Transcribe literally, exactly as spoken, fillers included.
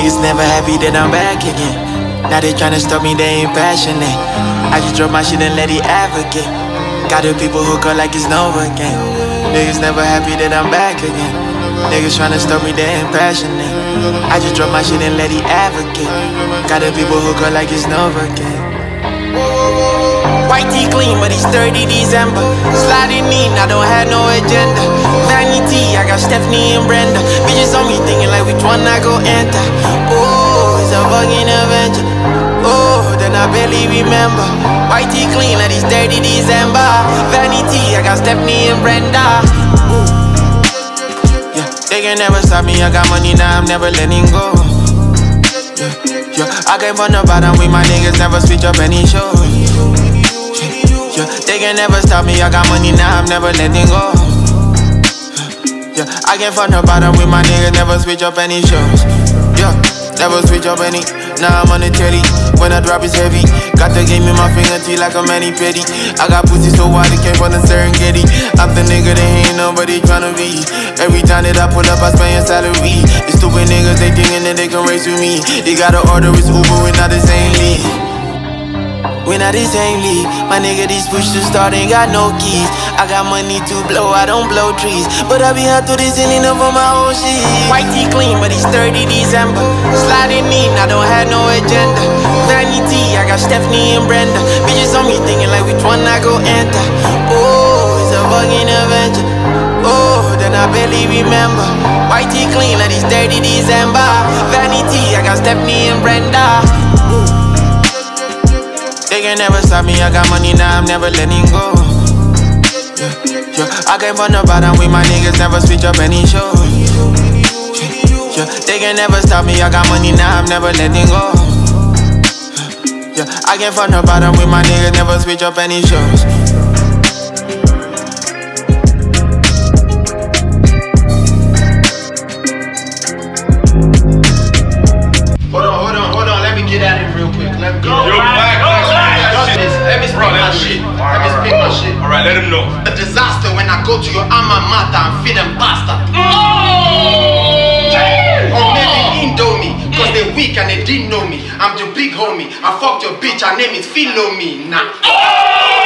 Niggas never happy that I'm back again. Now they tryna stop me, they ain't passionate. I just drop my shit and let it advocate. Got the people hook up like it's Nova again. Niggas never happy that I'm back again. Niggas tryna stop me, they ain't passionate. I just drop my shit and let it advocate. Got the people hook up like it's Nova again. White tee clean, but it's thirty December. Sliding in, I don't have no agenda. Vanity, I got Stephanie and Brenda. Bitches on me thinking like which one I go enter. Oh, it's a fucking adventure. Oh, then I barely remember. White tee clean, like it's thirty December. Vanity, I got Stephanie and Brenda. Yeah, they can never stop me. I got money now, I'm never letting go. Yeah, yeah, I came from the bottom with my niggas, never switch up any show. Yeah, they can never stop me, I got money now, I'm never letting go. Yeah, I came from the bottom with my niggas, never switch up any shows. Yeah, never switch up any, now I'm on the telly. When I drop it's heavy, got the game in my finger teeth like a mani petty. I got pussy so wide it came from the Serengeti. I'm the nigga that ain't nobody tryna be. Every time that I pull up I spend your salary. The stupid niggas they thinking that they can race with me. They gotta order it's Uber, we're not the same league. We not the same league. My nigga, these push to start ain't got no keys. I got money to blow, I don't blow trees. But I be out to the ceiling up on my own shit. White tee clean, but it's thirty December. Sliding in, I don't have no agenda. Vanity, I got Stephanie and Brenda. Bitches on me thinking like which one I go enter. Oh, it's a fucking adventure. Oh, then I barely remember. White tee clean, like it's thirty December. Vanity, I got Stephanie and Brenda. They can never stop me, I got money now, I'm never letting go. Yeah, yeah, I came from the bottom with my niggas, never switch up any show. Yeah, yeah, they can never stop me, I got money now, I'm never letting go. Yeah, yeah, I came from the bottom with my niggas, never switch up any shows. Hold on, hold on, hold on, let me get at it real quick. Let me get at it. Let me speak my shit. Let me speak my shit. Alright, let him know. A disaster when I go to your alma mater and feed them pasta. Oh! Or maybe Indomie, cause they weak and they didn't know me. I'm the big homie. I fucked your bitch, her name is Philo me. Nah.